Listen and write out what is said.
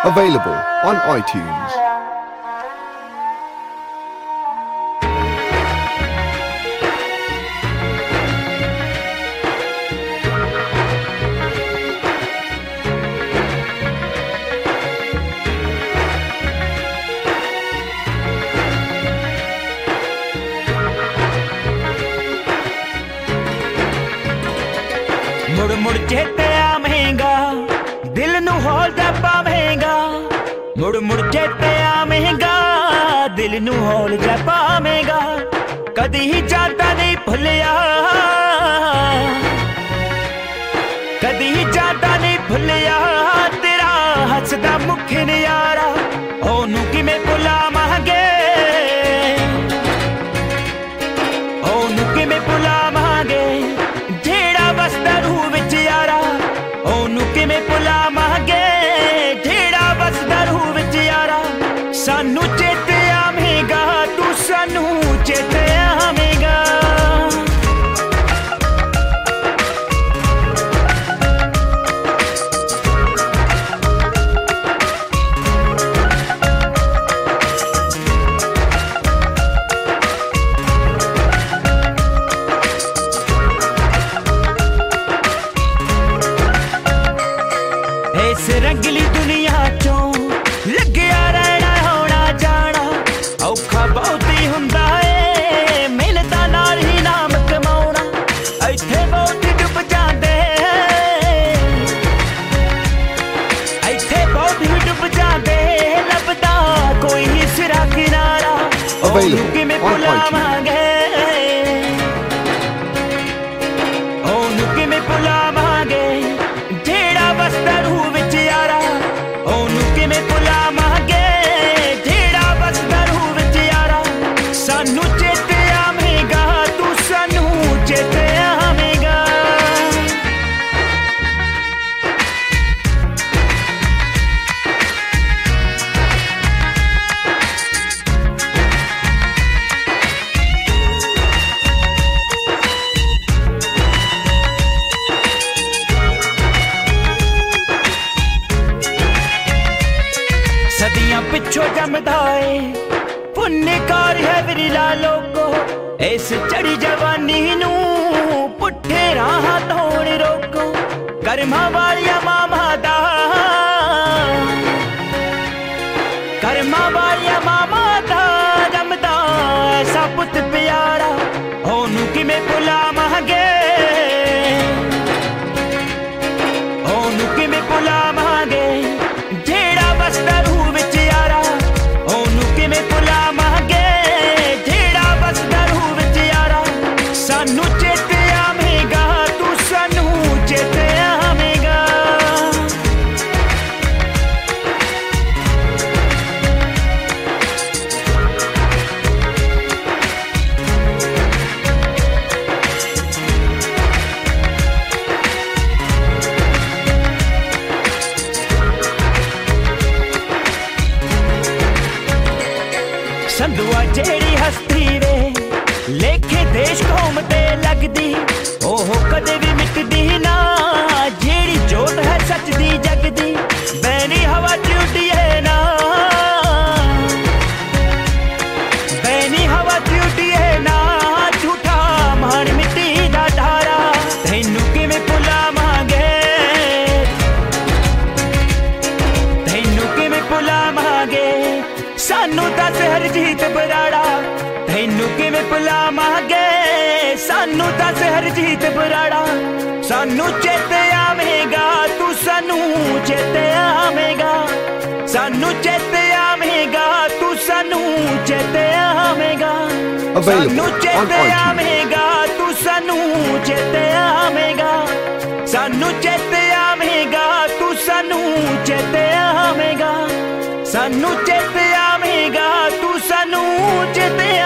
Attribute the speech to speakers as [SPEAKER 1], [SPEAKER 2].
[SPEAKER 1] Available on iTunes.
[SPEAKER 2] ਮੁੜ ਮੁੜ ਚੇਤੇ ਆਵੇਂਗਾ ਦਿਲ ਨੂੰ ਹੌਲਦਾ ਪਾਵੇਂਗਾ ਮੁੜ ਮੁੜ ਚੇਤੇ ਆਵੇਂਗਾ ਦਿਲ ਨੂੰ ਹੌਲਦਾ ਪਾਵੇਂਗਾ ਕਦੀ ਹੀ ਜਾਂਦਾ ਨਹੀਂ ਭੁੱਲਿਆ ਕਦੀ ਹੀ ਜਾਂਦਾ ਨਹੀਂ ਭੁੱਲਿਆ ਤੇਰਾ ਹੱਸਦਾ ਮੁਖ ਨਿਆਰਾ ਉਹਨੂੰ ਕਿਵੇਂ ਭੁਲਾਵਾਂਗੇ ਉਹਨੂੰ ਕਿਵੇਂ ਭੁਲਾਵਾਂਗੇ ਜਿਹੜਾ ਵਸਦਾ ਰੂਹ ਵਿੱਚ ਯਾਰਾ ਉਹਨੂੰ ਕਿਵੇਂ ਭੁਲਾਵਾਂਗੇ ਜਿਹੜਾ ਵਸਦਾ ਰੂਹ ਵਿੱਚ ਯਾਰਾ ਸਾਨੂੰ ਚੇਤੇ ਆਵੇਂਗਾ ਤੂੰ ਸਾਨੂੰ ਚੇਤੇ ਆਵੇਂਗਾ ਇਸ ਰੰਗਲੀ ਦੁਨੀਆ ਚੋਂ ਲੱਗਿਆ ਰਹਿਣਾ ਹੋਣਾ ਜਾਣਾ ਔਖਾ ਬਹੁਤ ਹੀ ਹੁੰਦਾ ਏ ਮਿਹਨਤਾਂ ਨਾਲ ਹੀ ਨਾਮ ਕਮਾਉਣਾ ਇੱਥੇ ਬਹੁਤ ਹੀ ਡੁੱਬ ਜਾਂਦੇ ਇੱਥੇ ਬਹੁਤ ਹੀ ਡੁੱਬ ਜਾਂਦੇ ਲੱਭਦਾ ਕੋਈ ਹੀ ਸਿਰਾ ਕਿਨਾਰਾ ਉਹਨੂੰ ਕਿਵੇਂ ਭੁਲਾਵਾਂਗੇ ਉਹਨੂੰ ਕਿਵੇਂ ਭੁਲਾਵਾਂਗੇ ਜਿਹੜਾ ਵਸਦਾ ਰੂਹ ਵਿੱਚ ਯਾਰਾ ਉਹਨੂੰ ਕਿਵੇਂ ਭੁਲਾਵਾਂਗੇ ਜਿਹੜਾ ਵਸਦਾ ਰੂਹ ਵਿੱਚ ਯਾਰਾ ਸਾਨੂੰ ਚੇਤੇ ਆਵੇਂਗਾ ਤੂੰ ਸਾਨੂੰ ਚੇਤੇ ਆਵੇਂਗਾ ਸਦੀਆਂ ਪਿੱਛੋਂ ਜੰਮਦਾ ਏ ਪੁੰਨਕਾਰ ਹੈ ਵਿਰਲਾ ਲੋਕੋ ਇਸ ਚੜੀ ਜਵਾਨੀ ਨੂੰ ਪੁੱਠੇ ਰਾਹਾਂ ਤੋਂ ਰੋਕੋ ਕਰਮਾਂ ਵਾਲੀਆਂ ਮਾਵਾਂ ਦਾ ਕਰਮਾਂ ਵਾਲੀਆਂ ਮਾਵਾਂ ਦਾ ਜੰਮਦਾ ਐਸਾ ਪੁੱਤ ਪਿਆਰਾ ਉਹਨੂੰ ਕਿਵੇਂ ਭੁਲਾਵਾਂਗੇ ਉਹਨੂੰ ਕਿਵੇਂ ਭੁਲਾਵਾਂਗੇ ਜਿਹੜਾ ਵਸਦਾ ਰੂਹ ਵਿੱਚ ਯਾਰਾ ਉਹਨੂੰ ਕਿਵੇਂ ਭੁਲਾਵਾਂਗੇ ਜਿਹੜਾ ਵਸਦਾ ਰੂਹ ਵਿੱਚ ਯਾਰਾ ਸਾਨੂੰ ਚੇਤੇ ਆਵੇਂਗਾ ਤੂੰ ਸਾਨੂੰ ਚੇਤੇ ਆਵੇਂਗਾ ਸੰਧੂਆ ਜਿਹੜੀ ਹਸਤੀ ਵੇ ਲੇਖੇ ਦੇਸ਼ ਕੌਮ ਤੇ ਲੱਗਦੀ ਉਹ ਕਦੇ ਵੀ ਮਿਟਦੀ ਨਾ ਜਿਹੜੀ ਜੋਤ ਹੈ ਸੱਚ ਦੀ ਜਗਦੀ ਬੈਨੀ ਹਵਾ ਚ ਉੱਡੀਏ ਨਾ ਬੈਨੀ ਹਵਾ ਚ ਉੱਡੀਏ ਨਾ ਝੂਠਾ ਮਾਣ ਮਿੱਟੀ ਦਾ ਢਾਰਾ ਤੈਨੂੰ ਕਿਵੇਂ ਭੁਲਾਵਾਂਗੇ ਤੈਨੂੰ ਕਿਵੇਂ ਭੁਲਾਵਾਂਗੇ ਸਾਨੂੰ ਦੱਸ ਹਰਜੀਤ ਬਰਾੜਾ ਤੈਨੂੰ ਕਿਵੇਂ ਭੁਲਾਵਾਂਗੇ ਸਾਨੂੰ ਦੱਸ ਹਰਜੀਤ ਬਰਾੜਾ ਸਾਨੂੰ ਚੇਤੇ ਆਵੇਂਗਾ ਤੂੰ ਸਾਨੂੰ ਚੇਤੇ ਆਵੇਂਗਾ ਸਾਨੂੰ ਚੇਤੇ ਆਵੇਂਗਾ ਤੂੰ ਸਾਨੂੰ ਚੇਤੇ ਆਵੇਂਗਾ ਸਾਨੂੰ ਚੇਤੇ ਆਵੇਂਗਾ ਤੂੰ ਸਾਨੂੰ ਚੇਤੇ ਆਵੇਂਗਾ ਸਾਨੂੰ ਚੇਤੇ ਆਵੇਂਗਾ ਤੂੰ ਸਾਨੂੰ ਚੇਤੇ ਆਵੇਂਗਾ ਸਾਨੂੰ ਚੇਤੇ ਆਵੇਂਗਾ ਤੂੰ ਸਾਨੂੰ ਚੇਤੇ